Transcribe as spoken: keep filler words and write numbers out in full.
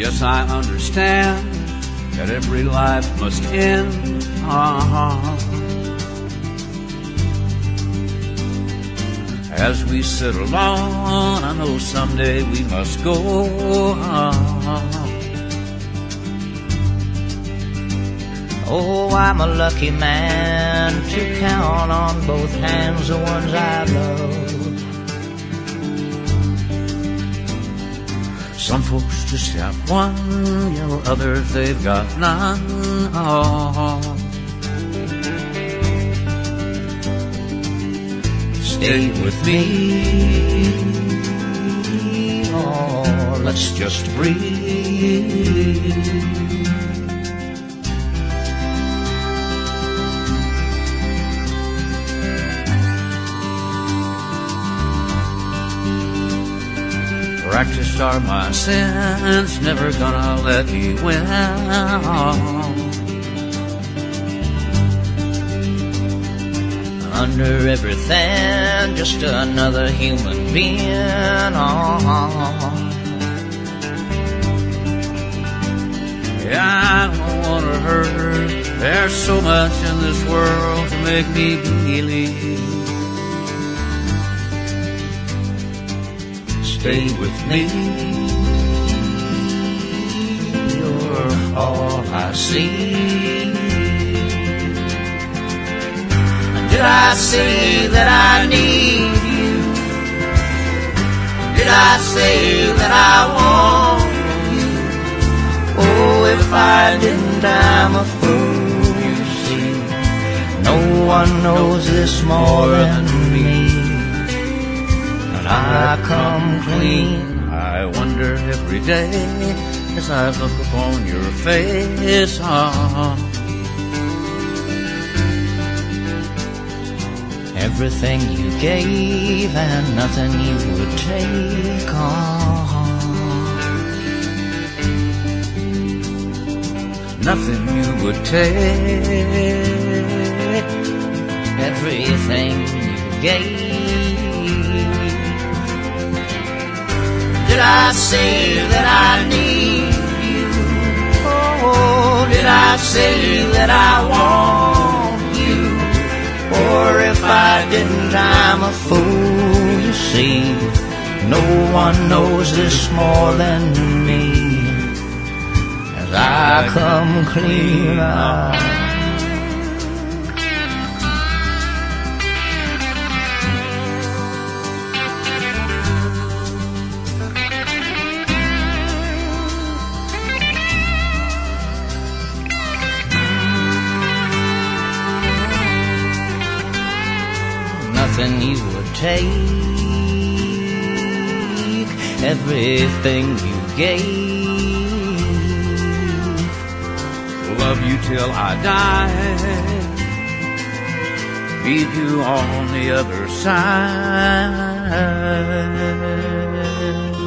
Yes, I understand that every life must end. Uh-huh. As we settle on, I know someday we must go. Uh-huh. Oh, I'm a lucky man to count on both hands the ones I love. Some folks just have one, you know, others they've got none. Oh. Stay with me, oh, let's just breathe. Practiced are my sins, never gonna let me win. Under everything, just another human being. Yeah, I don't wanna hurt her. There's so much in this world to make me believe. Stay with me, you're all I see. Did I say that I need you? Did I say that I want you? Oh, if I didn't, I'm a fool, you see. No one knows this more than me. I come clean. I wonder every day as I look upon your face. Oh. Everything you gave and nothing you would take on. Nothing you would take. Everything you gave. Did I say that I need you? Oh, did I say that I want you? Or if I didn't, I'm a fool, you see. No one knows this more than me. As I come clean out. Nothing you would take, everything you gave. Love you till I die, meet you on the other side.